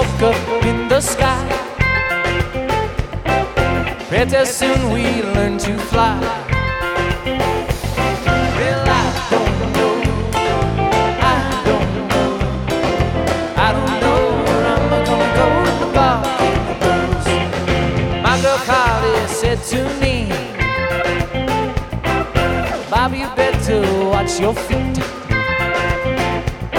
smoke up in the sky. Pretty soon we learn to fly. Well, I don't know where I'm gonna go in the park in the blues. My girl Carly said to me, Bobby, you better watch your feet.